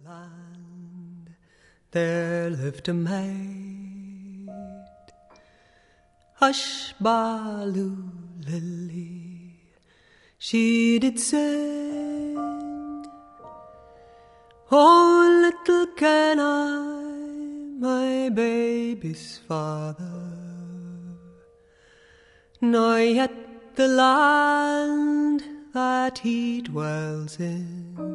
land there lived a maid, Hush, Baloo, Lily, she did sing. Oh, little can I, my baby's father, nor yet the land that he dwells in,